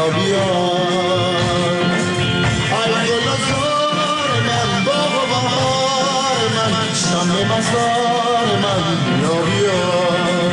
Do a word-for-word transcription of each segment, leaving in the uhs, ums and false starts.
بیا بیا ای گل و زار من باغ و بهار من شمع مزار من بیا بیا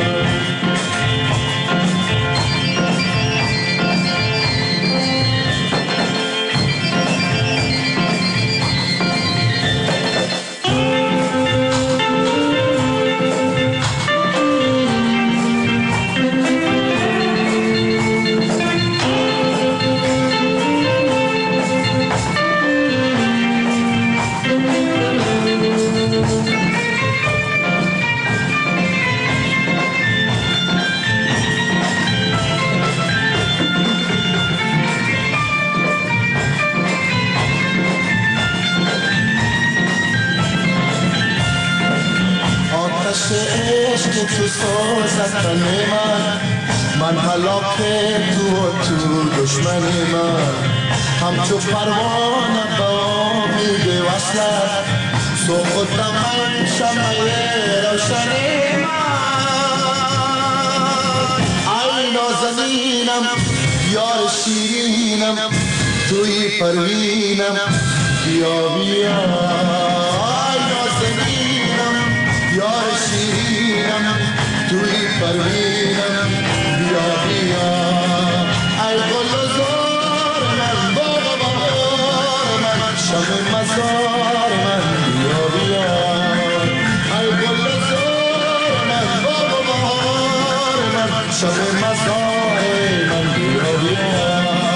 عشق تو سازد تن من من هلاک تو و تو دشمن من همچو پروانه با امید وصلت سوختم من شمع روشن من ای نازنینم یار شیرینم توی پروینم بیا بیا ای نازنینم یار شیرینم توی پروینم بیا بیا ای گل و زار من باغ و بهار من شمع مزار من بیا بیا ای گل و زار من باغ و بهار من شمع مزار من بیا بیا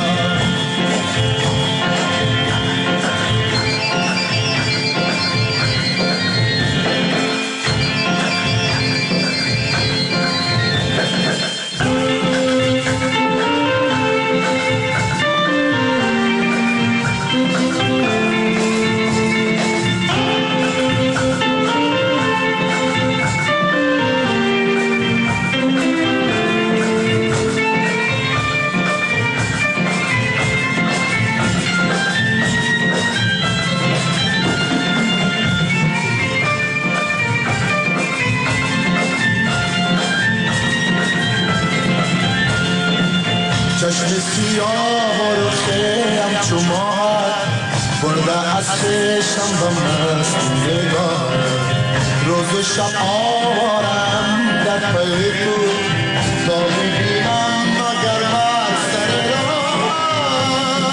چشم سیاه و رخم چو ماه برده از چشم و مست نگاه روز و شب آوارم در پای تو تا میبینم مگر بر سر راه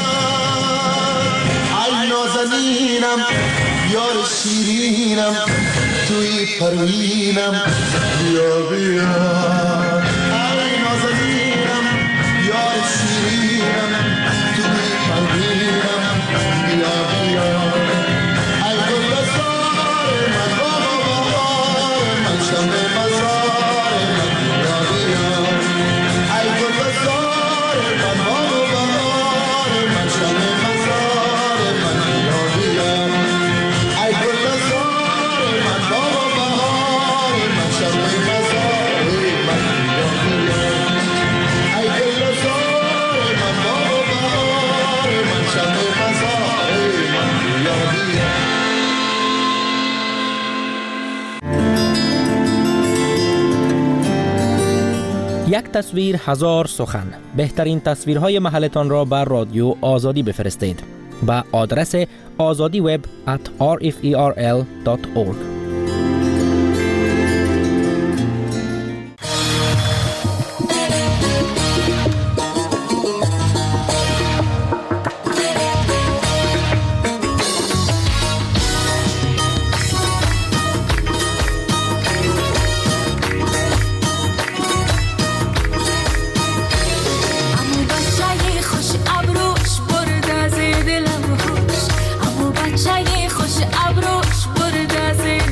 ای نازنینم یار شیرینم توی پروینم بیا بیا ای نازنینم یار شیرینم توی پروینم بیا بیا ای گل و زار من باغ و بهار من شمع مزار من بیا بیا ای گل و زار من باغ و بهار من شمع مزار من بیا بیا ای گل و زار من باغ و بهار من شمع مزار من بیا بیا ای گل و زار من باغ و بهار من شمع مزار من بیا بیا یک تصویر هزار سخن. بهترین تصویرهای محلتان را بر رادیو آزادی بفرستید به آدرس آزادی وب ات آر اف ای آر ال دات اورگ. خوش ابروش برد از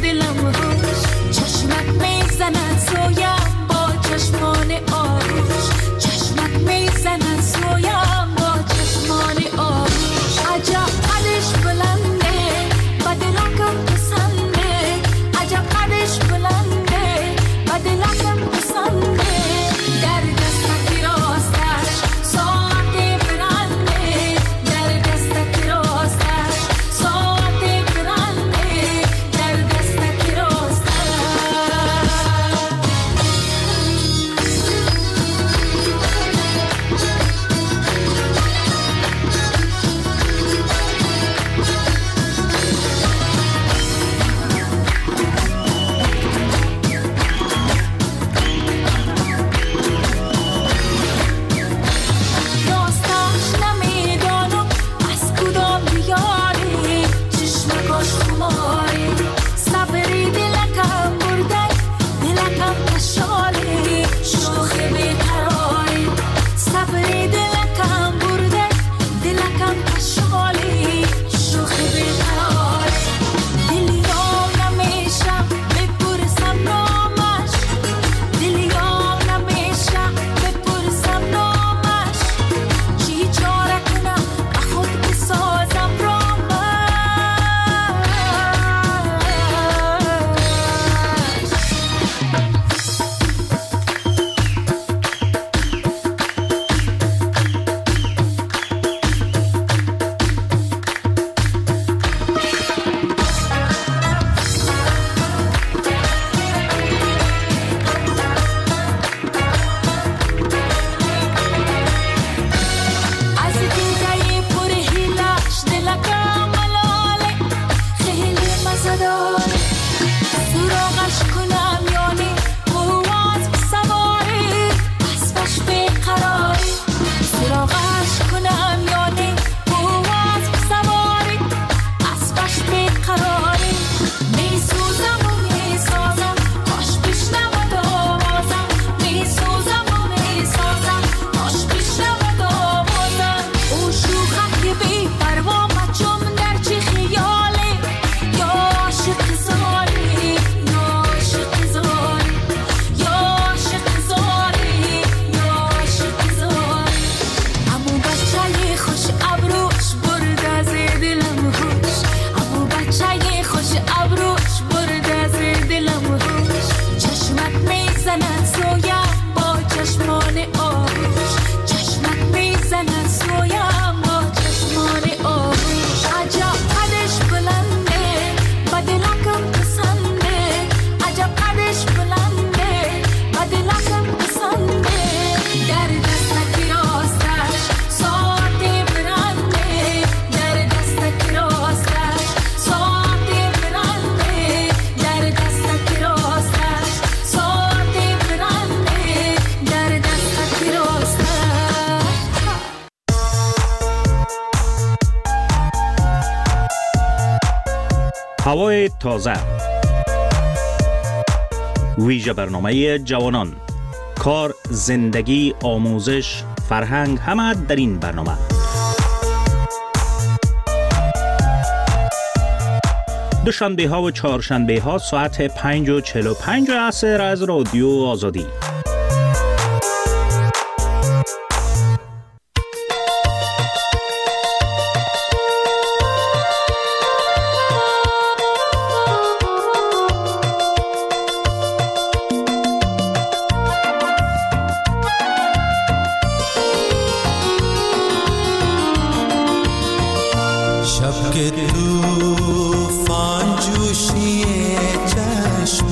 هوای تازه، ویژه برنامه جوانان، کار، زندگی، آموزش، فرهنگ، همه در این برنامه. دوشنبه ها و چهارشنبه ها ساعت پنج و چهل و پنج عصر از رادیو آزادی. شب که طوفان جوشی چشم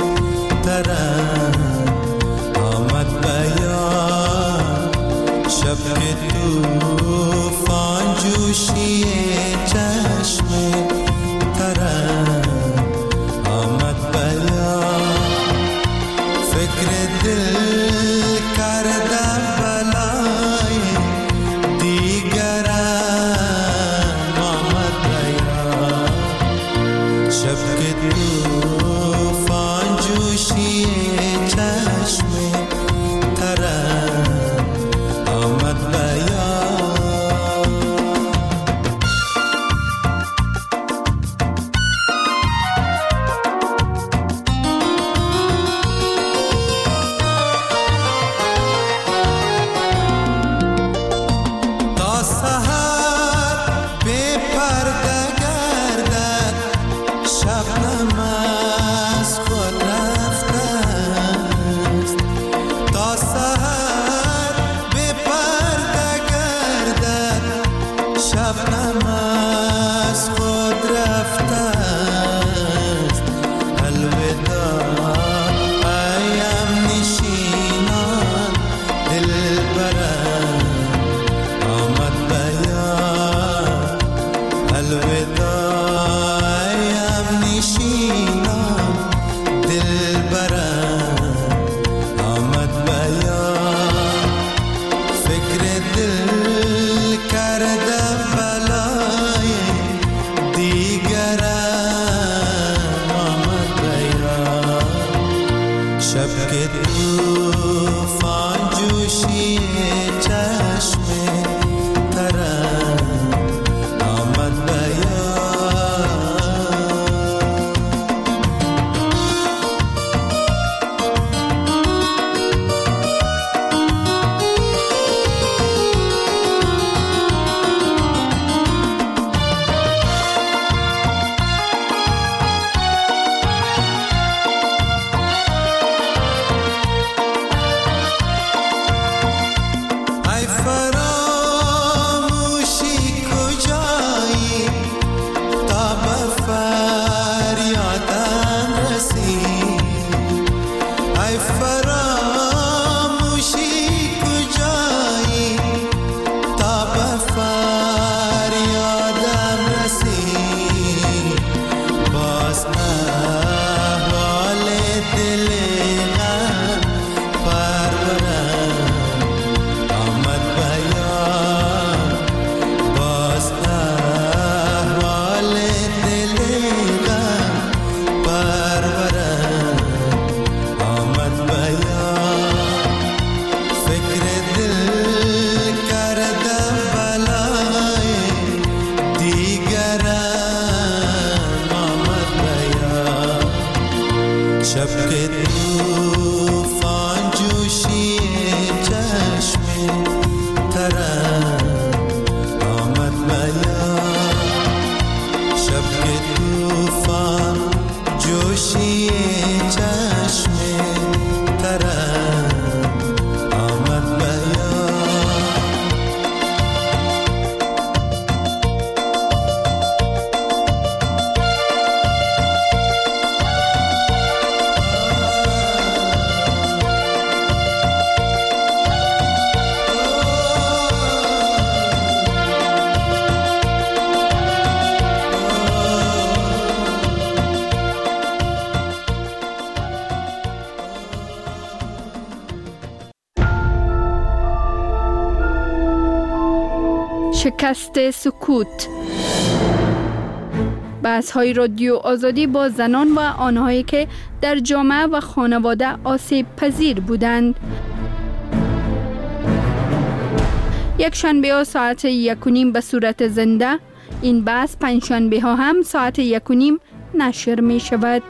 ترم آمد بیان، شب که طوفان جوشی چشم ترم آمد بیان، فکر دل کرده بلای دیگرم شب که طوفان جوشی چشم ترم آمد بیان. تا سحر بی پرده گردد شبنم از خود رفته است، تا سحر به پرده گردد شبنم از خود رفته است. الوداع ایم نشینان دلبرم آمد بیان، الوداع نشینم دلبرم آمد بیان، فکر دل کرده بلای دیگرم آمد بیان، شب که طوفان جوشی چشم ترم آمد بیان. ای فراموشی کجایی تا به فریادم رسی، ای فراموشی کجایی تا به فریادم رسی، باز احوال دل غم پرورم آمد بیان، باز احوال دل غم پرورم آمد بیان، فکر دل کرده بلای دیگرم آمد بیان، شب که طوفان جوشی چشم ترم آمد بیان، شب که طوفان جوشی چشم ترم آمد بیان. شکست سکوت. بحث‌های رادیو آزادی با زنان و آنهایی که در جامعه و خانواده آسیب پذیر بودند. یک شنبه ها ساعت یک و نیم به صورت زنده. این بحث پنج شنبه ها هم ساعت یک و نیم نشر می شود.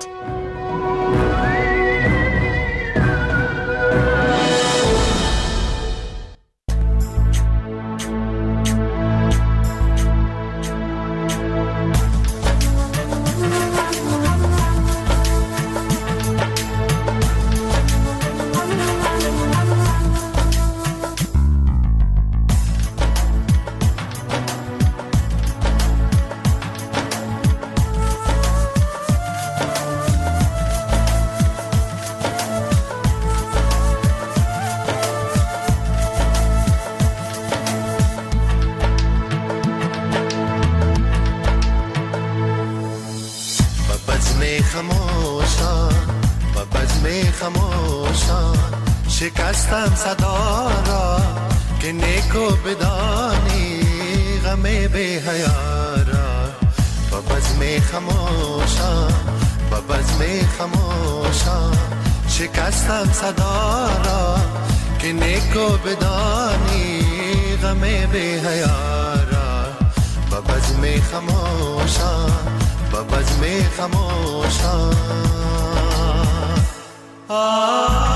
شکستم صدا را که نیکو بدانی غم بی حیا را. با بزم خموشان با بزم خموشان شکستم صدا را که نیکو بدانی غم بی حیا را. با بزم خموشان با بزم خموشان آه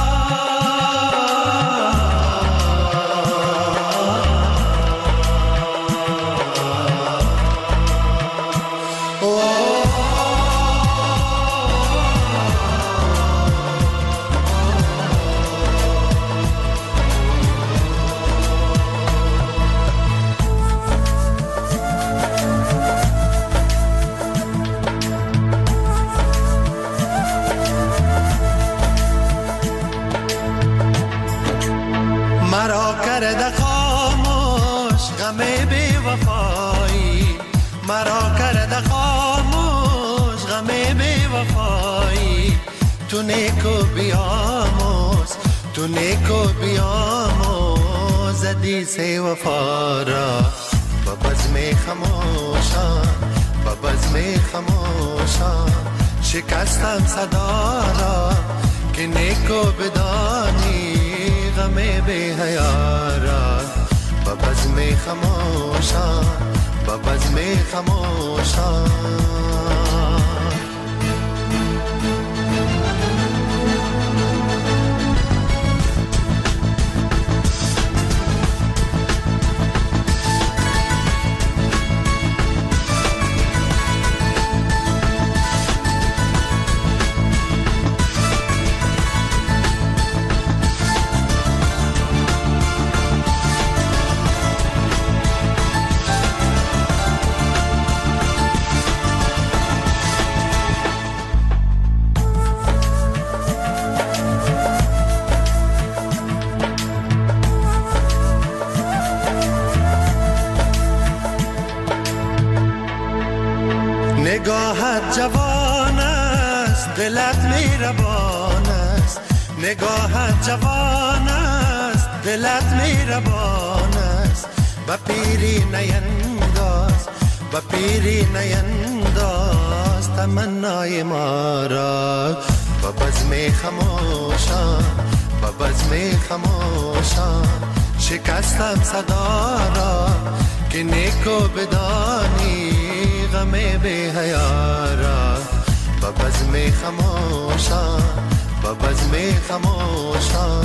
مرا کرده خاموش غم بی وفایی. تو نیکو بیاموز تو نیکو بیاموز حدیث وفا را. با بزم خموشان با بزم خموشان شکستم صدا را که نیکو بدانی غم بی حیا را. با بزم خموشان با بزم خموشان نگاهت جوان است دلت مهربان است. نگاهت جوان است دلت مهربان است. با پیری نینداز با پیری نینداز تمنای ما را. با بزم خموشان با بزم خموشان شکستم صدا را که نیکو بدانی غم بی حیا را. با بزم خموشان با بزم خموشان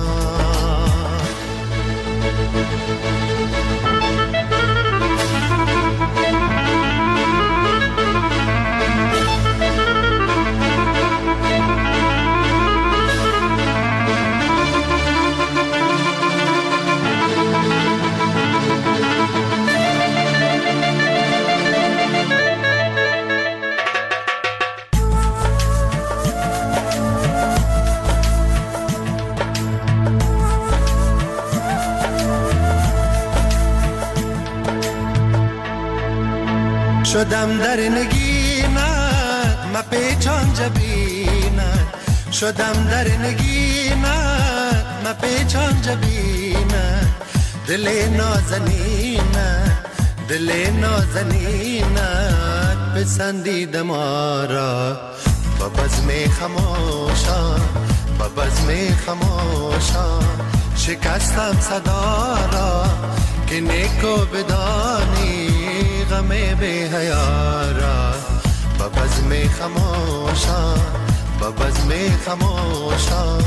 شدم در نگینت ما پیچان جبینت. شدم در نگینت ما پیچان جبینت. دل نازنینت دل نازنینت پسندید ما را با بزم خموشان با بزم خموشان شکستم صدا را که نیکو بدانی غم بی حیا را با بزم خموشان با بزم خموشان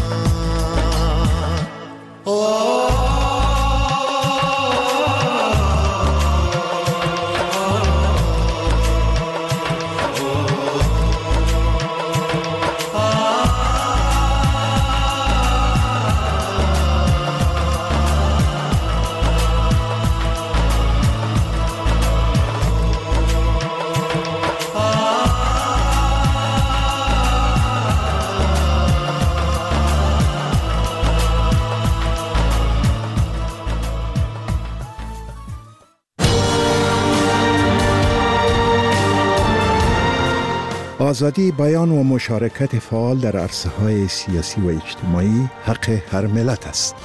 آزادی بیان و مشارکت فعال در عرصه‌های سیاسی و اجتماعی حق هر ملت است.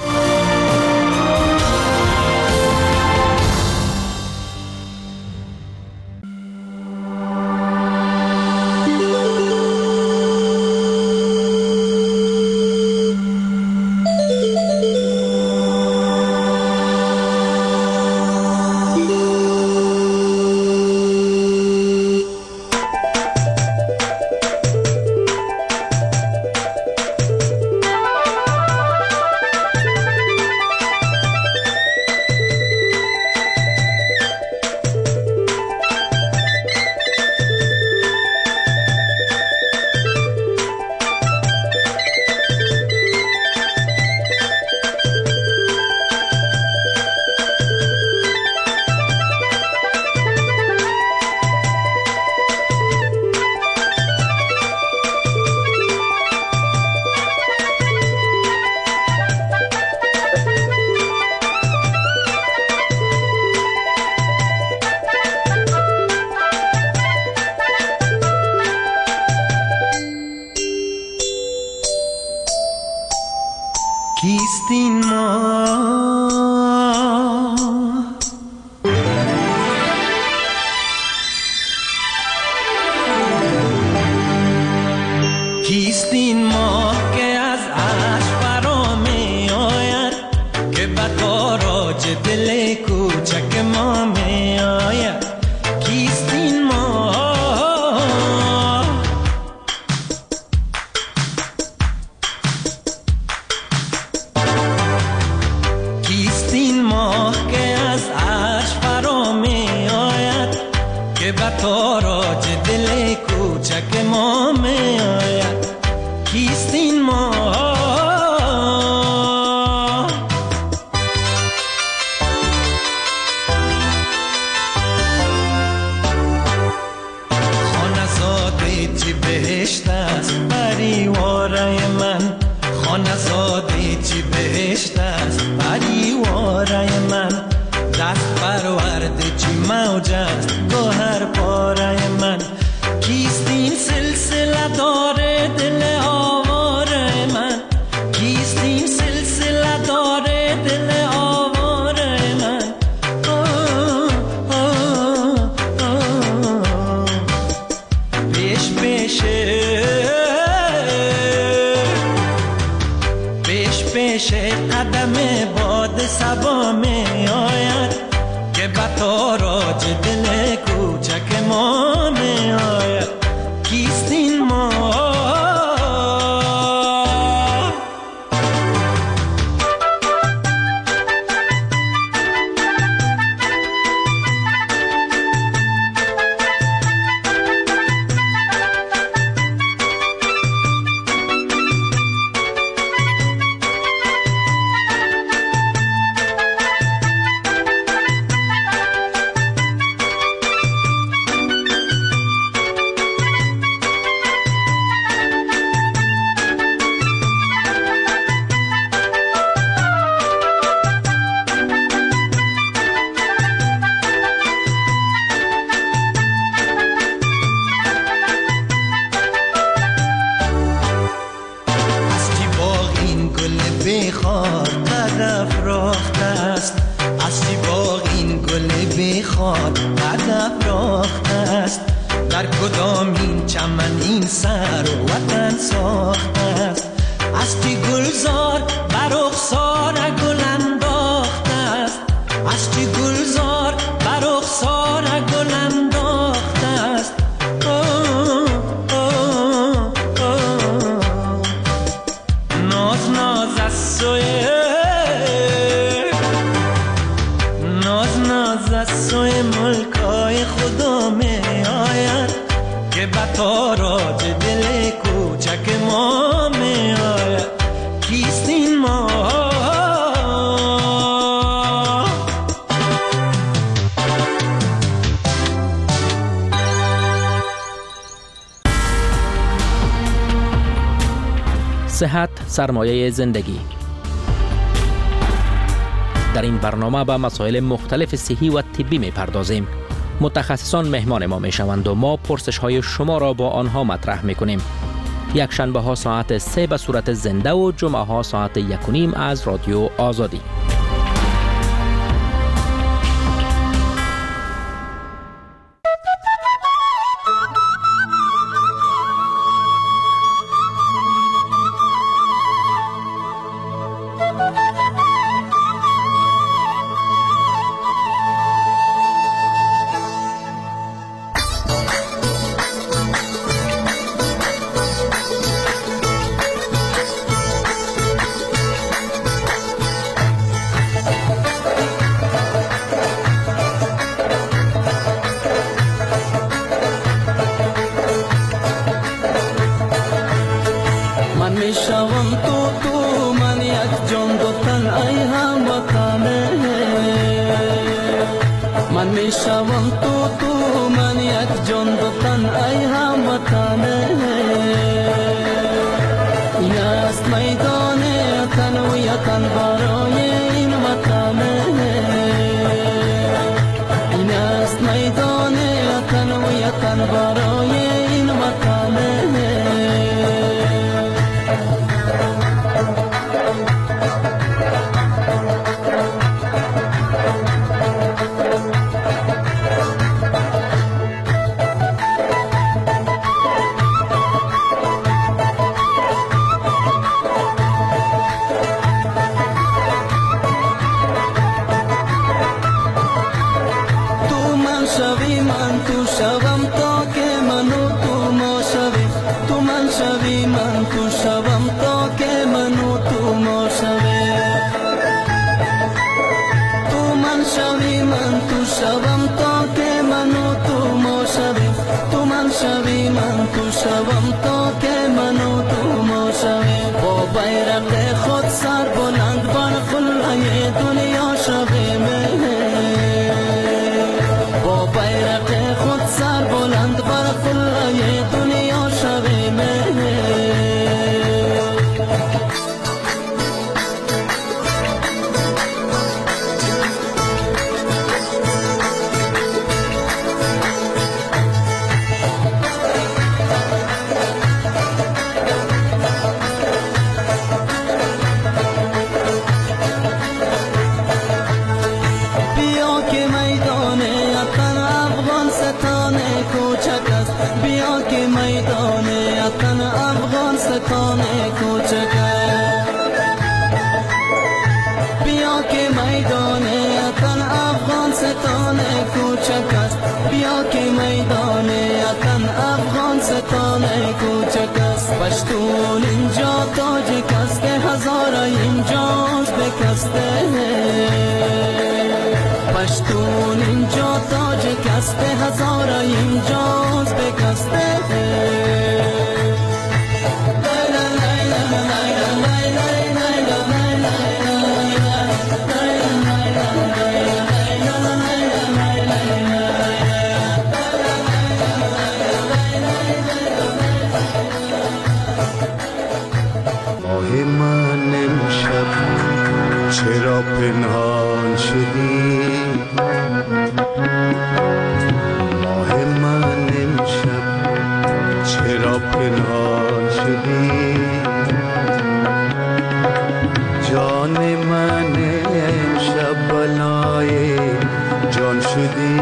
کیستین ما کیستین ما که از عرش فرا می آید که به تاراج دل کوچک ما می آید کیستین ما تاراج دل کوچک ما می آید کیستین ما خانزاده چی بهشت است پریواره من خانزاده چی بهشت است پریواره من دست پرورده چی موج است گوهر پاره من کیستین سلسله داره دل آواره من کیستین سلسله داره دل آواره من آه آه آه پیش پیشه پیش پیشه قدم باد سبا می آید که به تاراج دل کوچک ما می آید کیستین ما میخواد هدف راخته است، در کدام این چمن این سر و وطن ساخته است. از چی گلزار بر رخسار گل انداخته است، از چی گلزار بر رخسار گل انداخته است. ناز ناز از سوی ناز ناز از سوی ملکای خدا می آید که به تاراج دل کوچک ما می آید. کیست این ما؟ صحت سرمایه زندگی. در این برنامه به مسائل مختلف صحی و طبی می پردازیم. متخصصان مهمان ما می شوند و ما پرسش های شما را با آنها مطرح می کنیم. یک شنبه ها ساعت سه به صورت زنده و جمعه ها ساعت یک و نیم از رادیو آزادی. پشتون اینجا تاجیک است، هزاره اینجاست بکسته. پشتون اینجا تاجیک است، هزاره اینجاست بکسته. چرا پنهان شدی ماه من امشب، چرا پنهان شدی جان من امشب بلای جان شدی.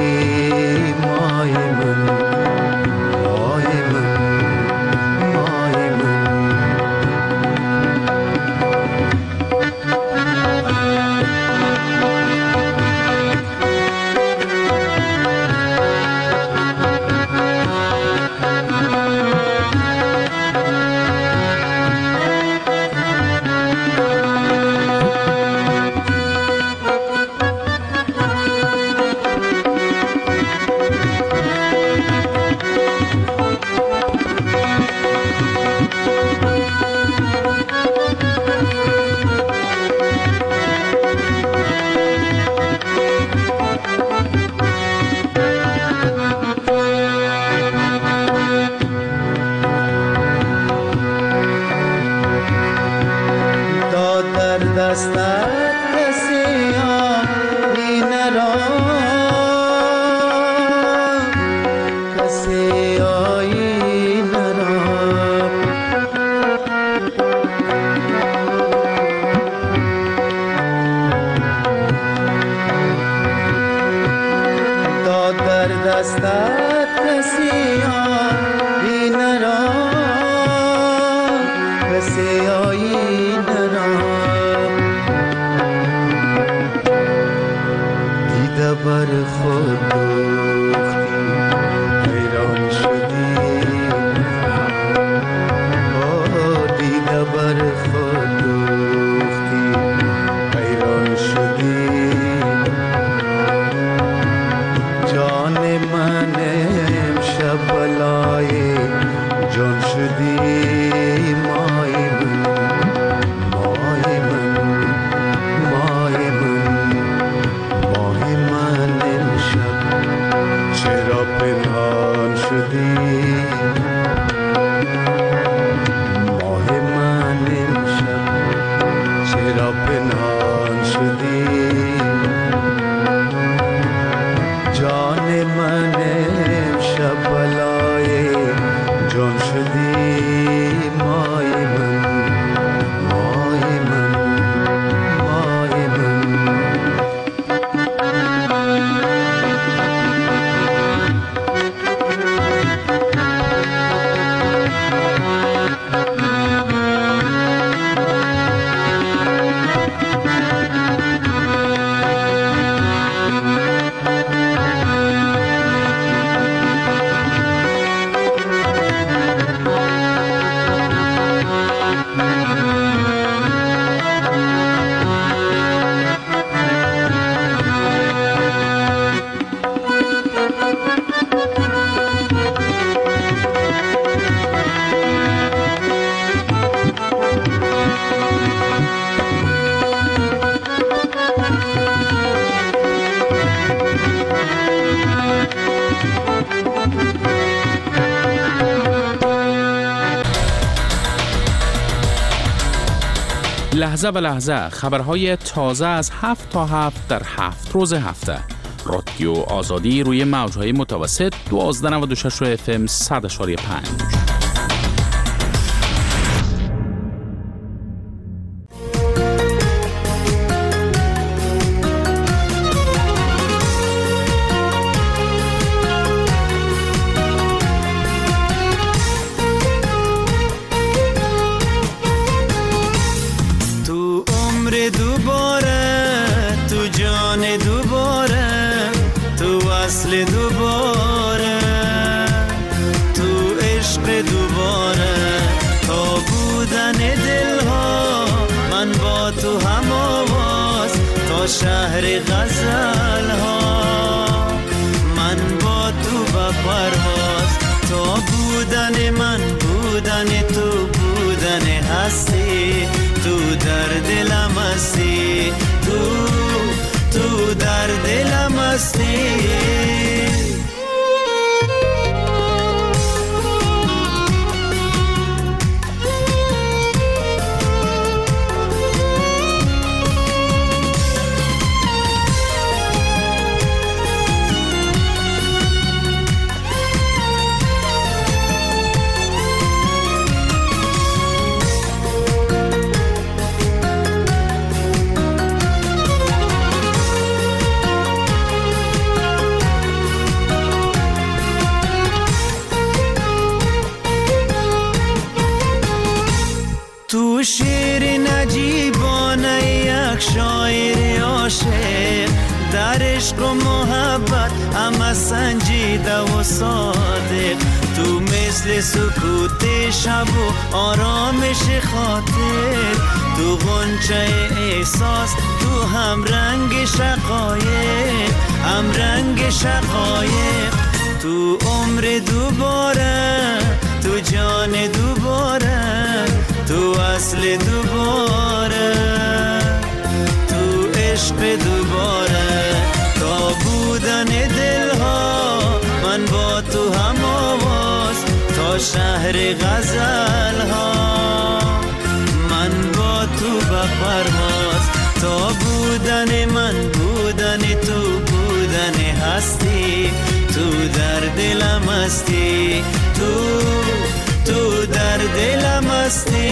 دستت بسیاری نرا بسیاری نرا دیده بر خود دوختی حیران شدی دیده بر خود دوختی حیران شدی جان من امشب بلای جان شدی مای من مای من مای من مای من امشب چرا پنهان شدی ماه من امشب چرا پنهان شدی جان من امشب بلای جان شدی مای من مای من مای من لحظه به لحظه خبرهای تازه از هفت تا هفت در هفت روز هفته. رادیو آزادی روی موجهای متوسط دوازده نود و شش اف ام صد و پنج. شهر غزل ها من با تو با پرواز تو بودن من بودن تو بودن هستی تو در دلم هستی تو تو در دلم هستی تو شعر نجیبانه یک شاعر عاشق در عشق و محبت همه سنجیده و صادق تو مثل سکوت شب و آرامش خاطر تو غنچه احساس تو هم رنگ شقایق هم رنگ شقایق تو عمر دوباره تو جان دوباره تو اصل دوباره تو عشق دوباره تا بودن دلها من با تو هم آواز تا شهر غزل ها من با تو به پرواز تا بودن من بودن تو بودن هستی تو در دلم هستی تو تو در دلم هستی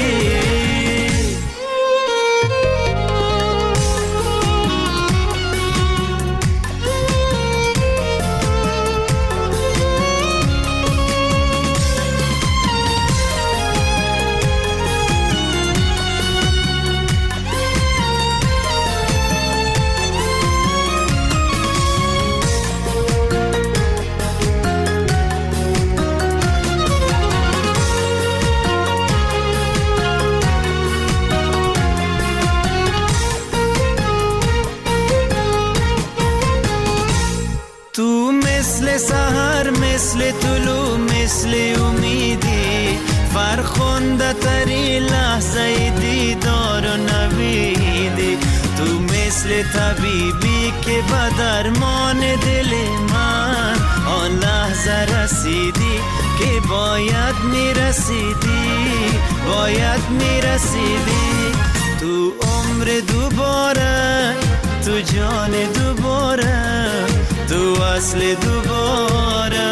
مثل سحر مثل طلوع مثل امیدی فرخنده تری لحظه دیدار و نویدی تو مثل طبیبی که به درمان دل من آن لحظه رسیدی که باید میرسیدی باید میرسیدی تو عمر دوباره تو جان دوباره تو اصل دوباره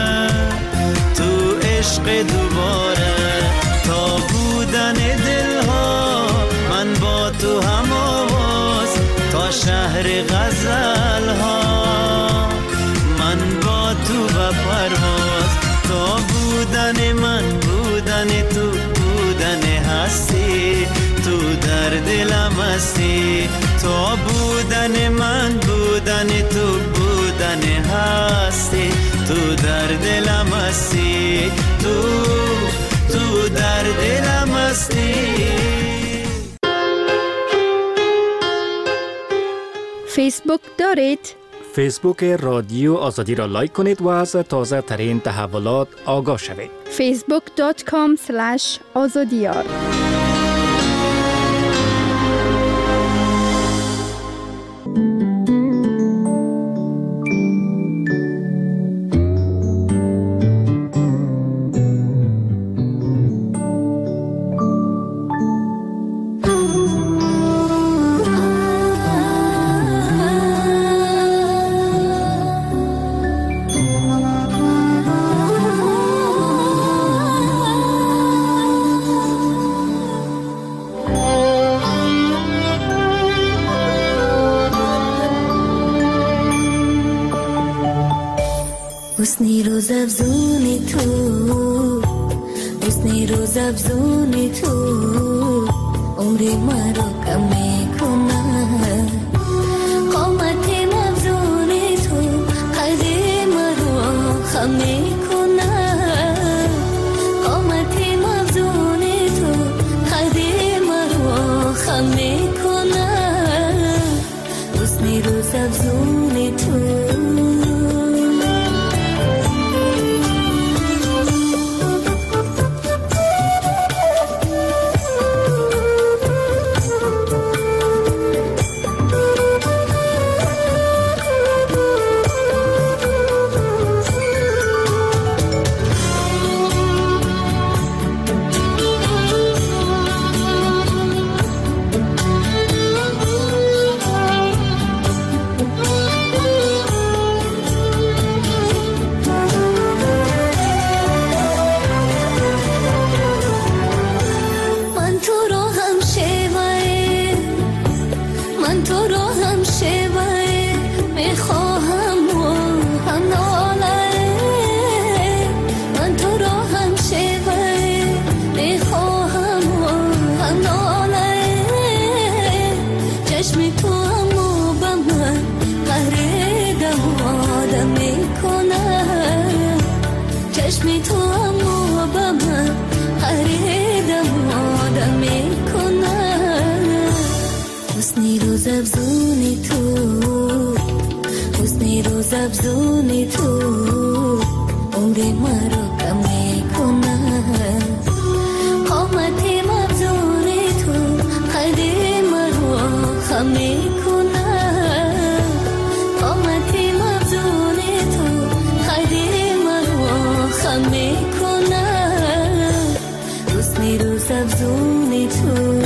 تو عشق دوباره تا بودن دلها من با تو هم آواز تا شهر غزل ها من با تو به پرواز تا بودن من بودن تو بودن هستی تو در دلم هستی تا بودن من بودن تو بودن هستی تو در دلم هستی تو تو در دلم هستی. فیسبوک دارید؟ فیسبوک رادیو آزادی را لایک کنید و از تازه ترین تحولات آگاه شوید. فیسبوک دات کام اسلش آزادیار. حسنی روز افزونی تو حسنی روز افزونی تو عمری مرا کم میکنه قامت افزونی تو قدر مرا خم میکنه قامت افزونی تو قدر مرا خم میکنه حسنی روز افزونی تو افزونی تو عمری مرا کم میکنه قامت افزونی تو قدر مرا خم میکنه قامت افزونی تو قدر مرا خم میکنه حسنی روز افزونی تو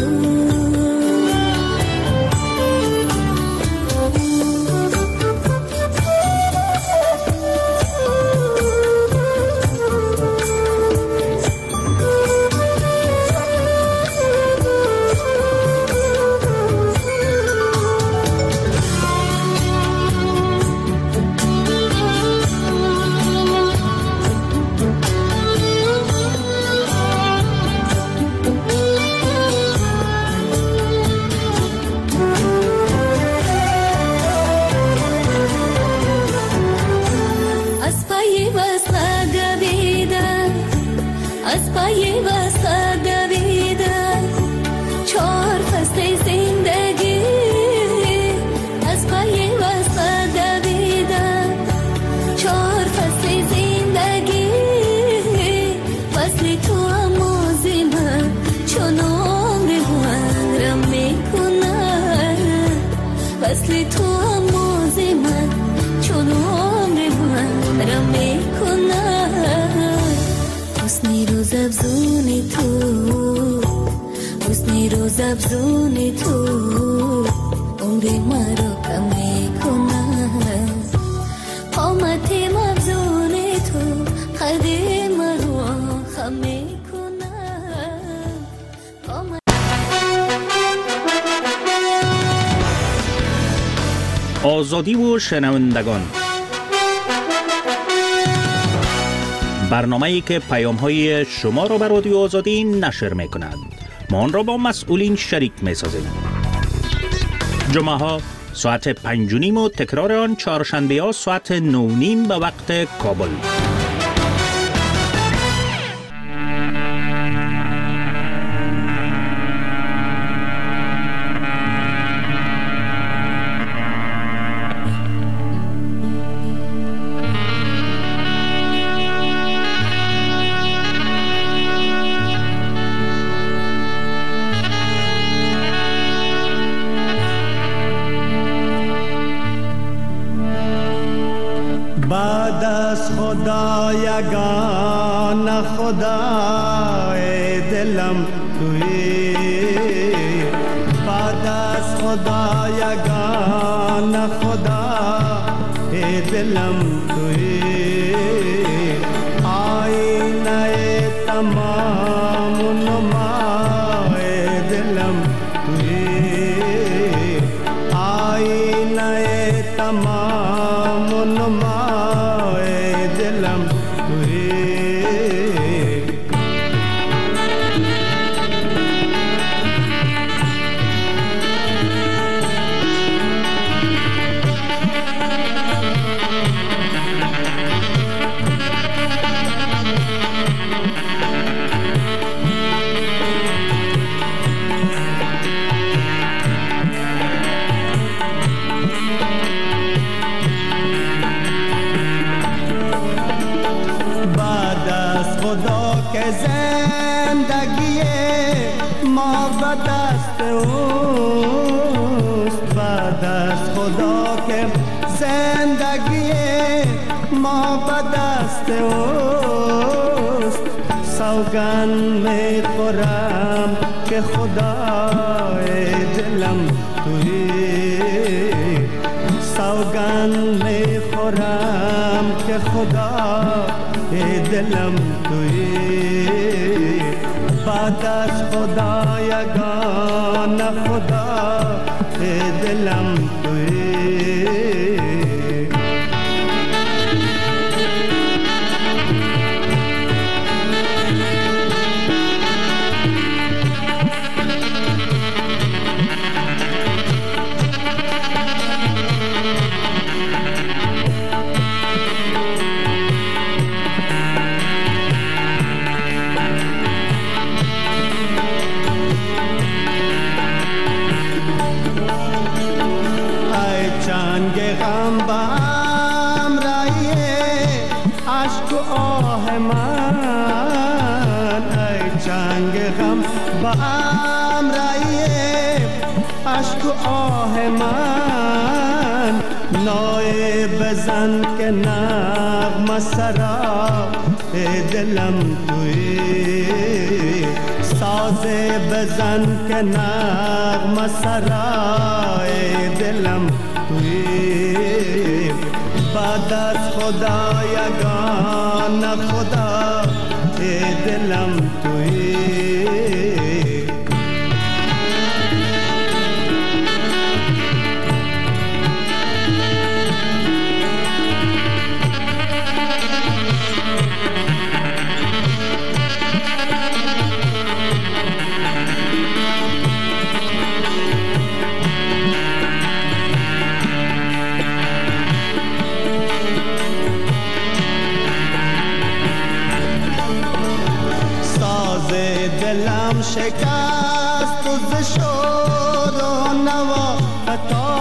چار تو آموز من چون عمر من را میکنم حسنی روز افزون تو حسنی روز افزون تو عمر من را کم میکنم قامت افزون تو قد من را خم میکنم آزادی و شنوندگان، برنامه‌ای که پیام‌های شما را به رادیو آزادی نشر می‌کند. ما آن را با مسئولین شریک می‌سازیم. جمعه‌ها ساعت پنج و نیم و تکرار آن چهارشنبه‌ها ساعت نه و نیم به وقت کابل. بعد از خدا یگان خدای دلم تویی بعد از خدا یگان خدای دلم تویی آینه تمام نمای دلم تویی آینه تمام نمای دلم تویی زندگی ما به دست اوست بعد از خدا که زندگی ما به دست اوست سوگن می خورم که خدای دلم تویی سوگن می خورم که خدای دلم تویی بعد از خدا یگان خدا دلم تویی عشق و آه من نای بزن که نغمه سرا دلم تویی ساز بزن که نغمه سرا دلم تویی بعد از خدا یگان خدا دلم تویی دلم شکست و ز شور و نوا